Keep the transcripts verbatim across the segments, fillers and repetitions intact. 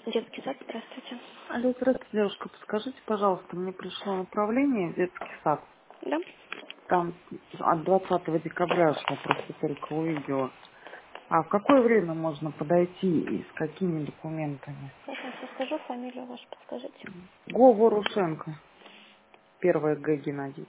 Детский сад, здравствуйте. Алло, здравствуйте, девушка. Подскажите, пожалуйста, мне пришло направление в детский сад. Да? Там от двадцатого декабря аж я просто только увидела. А в какое время можно подойти и с какими документами? Сейчас я скажу, фамилию вашу подскажите. Го Ворошенко. Первое Г Геннадий.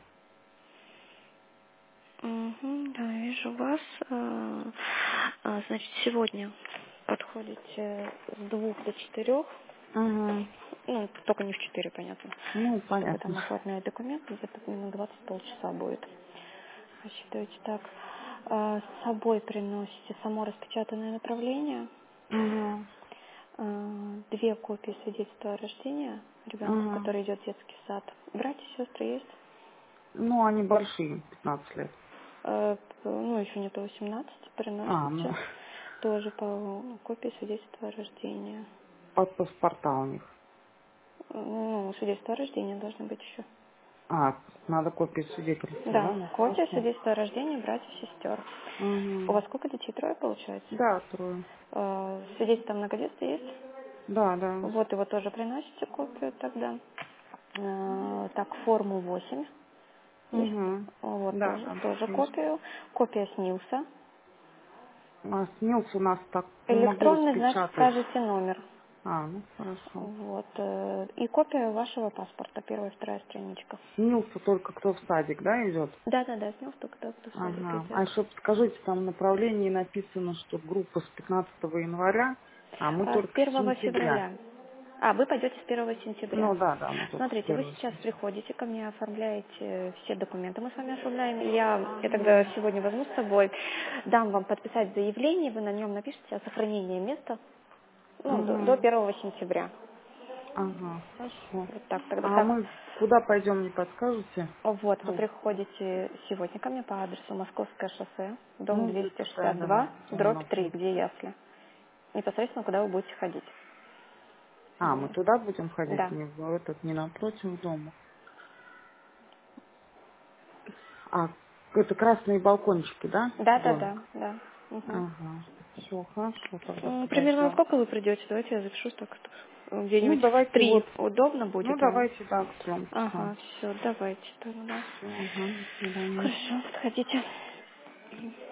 Угу, да, вижу вас. А, а, Значит, сегодня подходите с двух до четырех. Угу. Ну, только не в четыре, понятно. Ну, Чтобы понятно. там оформили документы, где-то минут двадцать полчаса будет. Рассчитывайте так. А, С собой приносите само распечатанное направление, Угу. а, две копии свидетельства о рождении ребенка, Угу. который идет в детский сад. Братья, сестры есть? Ну, они большие, пятнадцать лет. Э, п- Ну, еще нету восемнадцати, А, ну, приносите. Тоже по ну, копии свидетельства о рождении. под паспорта у них. Ну, свидетельство о рождении должно быть еще. А, надо копию свидетельства, Да, да? Ну, копия хорошо. свидетельства о рождении братьев и сестер. У Угу. вас сколько детей? Трое, получается? Да, трое. Э, Свидетельство о многодетстве есть? Да, да. Вот его тоже приносите копию тогда. Э, Так, форму восемь есть. Угу. Вот Да, тоже, да, тоже есть. копию. Копия СНИЛСа. А снился у нас так, не могу Электронный, значит, распечатать. скажете номер. А, ну хорошо. Вот. э, И копия вашего паспорта, первая, вторая страничка. Снился только кто в садик, да, идет? Да, да, да, снял, только кто в садик Ага. А идет. еще подскажите, там в направлении написано, что группа с пятнадцатого января, а мы А с только с первого сентября. февраля. А, вы пойдете с первого сентября. Ну да, да, мы только с Смотрите, вы первого сейчас сентября. приходите ко мне, оформляете все документы, мы с вами оформляем. Я, я тогда Ага. сегодня возьму с собой, дам вам подписать заявление, вы на нем напишите о сохранении места, ну, до, до Ага. первого сентября. Ага, хорошо. Вот так, тогда А так. мы куда пойдем, не подскажете? Вот, вы Ну, приходите сегодня ко мне по адресу Московское шоссе, дом ну двести где-то, да, шестьдесят да, два, там дробь три, напротив. где ясли. Непосредственно, куда вы будете ходить. А, мы Вот. туда будем ходить, Да. не в этот, не напротив дома. А, это красные балкончики, да, Да, да, домик? да, да. Мгм. Ага. Все, хорошо, тогда М, Примерно во подойдем. сколько вы придете? Давайте я запишу так, что Ну, где-нибудь в давайте три вот, удобно ну, будет вам? давайте, да, к трем часам. Ага, все, давайте тогда. Все, ага, до свидания. Хорошо, подходите.